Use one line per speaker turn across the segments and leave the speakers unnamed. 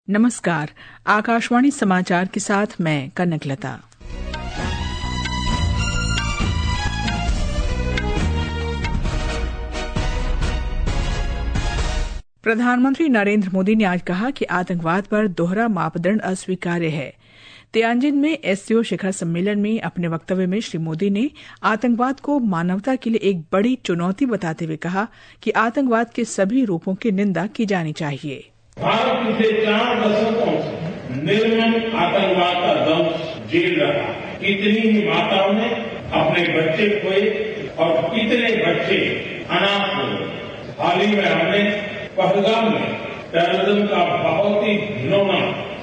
नमस्कार, आकाशवाणी समाचार के साथ मैं कनकलता। प्रधानमंत्री नरेंद्र मोदी ने आज कहा कि आतंकवाद पर दोहरा मापदंड अस्वीकार्य है। तियानजिन में एससीओ शिखर सम्मेलन में अपने वक्तव्य में श्री मोदी ने आतंकवाद को मानवता के लिए एक बड़ी चुनौती बताते हुए कहा कि आतंकवाद के सभी रूपों की निंदा की जानी चाहिए।
भारत पिछले 4 दशकों से निर्मम आतंकवाद का दंश झेल रहा है। कितनी ही माताओं ने अपने बच्चे खोए और कितने बच्चे अनाथ हुए। हाल ही में हमने पहलगाम में टेररिज्म का बहुत ही घिनौना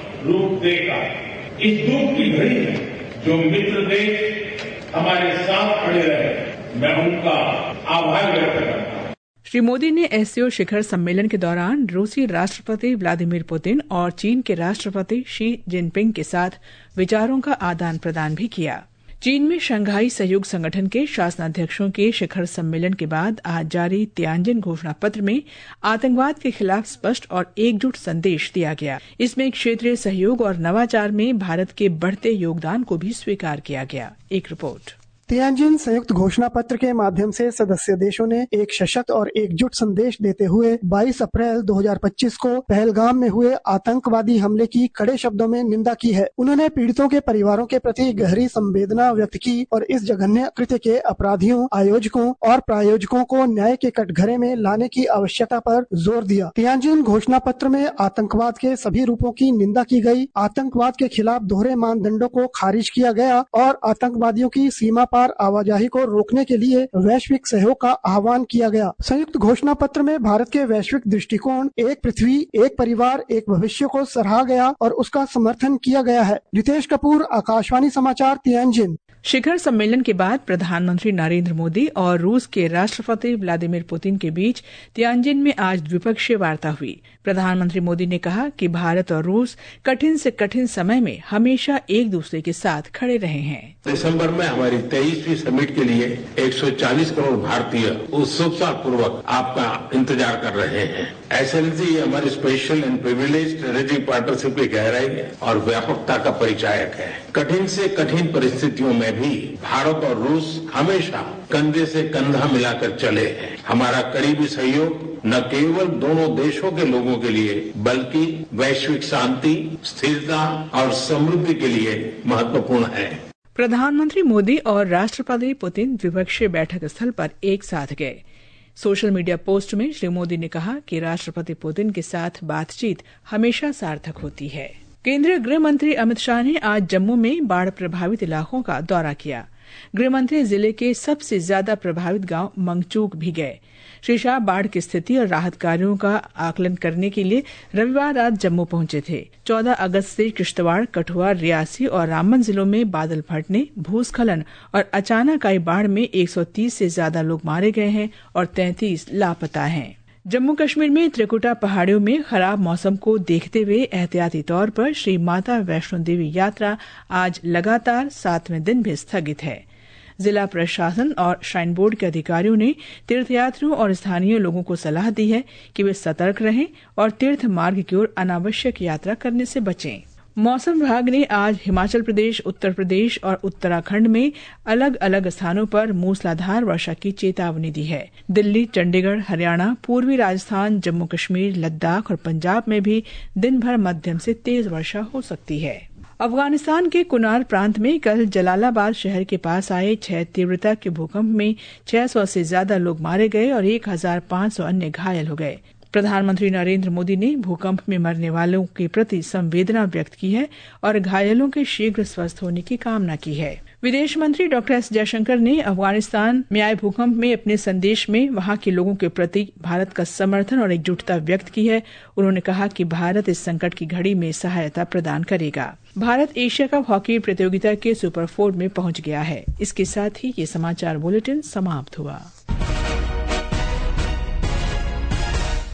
रूप देखा। इस दुख की घड़ी में जो मित्र देश हमारे साथ खड़े रहे, मैं उनका आभार व्यक्त करता हूं।
श्री मोदी ने एससीओ शिखर सम्मेलन के दौरान रूसी राष्ट्रपति व्लादिमीर पुतिन और चीन के राष्ट्रपति शी जिनपिंग के साथ विचारों का आदान प्रदान भी किया। चीन में शंघाई सहयोग संगठन के शासनाध्यक्षों के शिखर सम्मेलन के बाद आज जारी तियानजिन घोषणा पत्र में आतंकवाद के खिलाफ स्पष्ट और एकजुट संदेश दिया गया। इसमें क्षेत्रीय सहयोग और नवाचार में भारत के बढ़ते योगदान को भी स्वीकार किया गया। एक रिपोर्ट।
तियानजिन संयुक्त घोषणा पत्र के माध्यम से सदस्य देशों ने एक सशक्त और एकजुट संदेश देते हुए 22 अप्रैल 2025 को पहलगाम में हुए आतंकवादी हमले की कड़े शब्दों में निंदा की है। उन्होंने पीड़ितों के परिवारों के प्रति गहरी संवेदना व्यक्त की और इस जघन्य कृत्य के अपराधियों, आयोजकों और प्रायोजकों को न्याय के कटघरे में लाने की आवश्यकता पर जोर दिया। तियानजिन घोषणा पत्र में आतंकवाद के सभी रूपों की निंदा की गई, आतंकवाद के खिलाफ दोहरे मानदंडों को खारिज किया गया और आतंकवादियों की सीमा आवाजाही को रोकने के लिए वैश्विक सहयोग का आह्वान किया गया। संयुक्त घोषणा पत्र में भारत के वैश्विक दृष्टिकोण एक पृथ्वी, एक परिवार, एक भविष्य को सराहा गया और उसका समर्थन किया गया है। रितेश कपूर, आकाशवाणी समाचार, तियानजिन।
शिखर सम्मेलन के बाद प्रधानमंत्री नरेंद्र मोदी और रूस के राष्ट्रपति व्लादिमीर पुतिन के बीच तियानजिन में आज द्विपक्षीय वार्ता हुई। प्रधानमंत्री मोदी ने कहा कि भारत और रूस कठिन से कठिन समय में हमेशा एक दूसरे के साथ खड़े रहे हैं।
दिसंबर में हमारी 23वीं समिट के लिए 140 करोड़ भारतीय उत्सुकता पूर्वक आपका इंतजार कर रहे हैं। एक्सेलेंसी, ये हमारी special and privileged strategic partnership की गहराई और व्यापकता का परिचायक है। कठिन से कठिन परिस्थितियों में भी भारत और रूस हमेशा कंधे से कंधा मिलाकर चले हैं। हमारा करीबी सहयोग न केवल दोनों देशों के लोगों के लिए बल्कि वैश्विक शांति, स्थिरता और समृद्धि के लिए महत्वपूर्ण है।
प्रधानमंत्री मोदी और राष्ट्रपति पुतिन द्विपक्षीय बैठक स्थल पर एक साथ गए। सोशल मीडिया पोस्ट में श्री मोदी ने कहा कि राष्ट्रपति पुतिन के साथ बातचीत हमेशा सार्थक होती है। केंद्रीय गृह मंत्री अमित शाह ने आज जम्मू में बाढ़ प्रभावित इलाकों का दौरा किया। गृह मंत्री जिले के सबसे ज्यादा प्रभावित गांव मंगचूक भी गए। श्री शाह बाढ़ की स्थिति और राहत कार्यों का आकलन करने के लिए रविवार रात जम्मू पहुंचे थे। 14 अगस्त से किश्तवाड़, कठुआ, रियासी और रामबन जिलों में बादल फटने, भूस्खलन और अचानक आई बाढ़ में 130 से ज्यादा लोग मारे गए हैं और 33 लापता हैं। जम्मू कश्मीर में त्रिकुटा पहाड़ियों में खराब मौसम को देखते हुए एहतियाती तौर पर श्री माता वैष्णो देवी यात्रा आज लगातार 7वें दिन भी स्थगित है। जिला प्रशासन और श्राइन बोर्ड के अधिकारियों ने तीर्थयात्रियों और स्थानीय लोगों को सलाह दी है कि वे सतर्क रहें और तीर्थ मार्ग की ओर अनावश्यक यात्रा करने से बचें। मौसम विभाग ने आज हिमाचल प्रदेश, उत्तर प्रदेश और उत्तराखंड में अलग अलग स्थानों पर मूसलाधार वर्षा की चेतावनी दी है। दिल्ली, चंडीगढ़, हरियाणा, पूर्वी राजस्थान, जम्मू कश्मीर, लद्दाख और पंजाब में भी दिन भर मध्यम से तेज वर्षा हो सकती है। अफगानिस्तान के कुनार प्रांत में कल जलालाबाद शहर के पास आए 6 तीव्रता के भूकंप में 600 से ज्यादा लोग मारे गए और 1500 अन्य घायल हो गए। प्रधानमंत्री नरेंद्र मोदी ने भूकंप में मरने वालों के प्रति संवेदना व्यक्त की है और घायलों के शीघ्र स्वस्थ होने की कामना की है। विदेश मंत्री डॉक्टर एस जयशंकर ने अफगानिस्तान में आए भूकंप में अपने संदेश में वहां के लोगों के प्रति भारत का समर्थन और एकजुटता व्यक्त की है। उन्होंने कहा कि भारत इस संकट की घड़ी में सहायता प्रदान करेगा। भारत एशिया कप हॉकी प्रतियोगिता के सुपर 4 में पहुंच गया है। इसके साथ ही ये समाचार बुलेटिन समाप्त हुआ।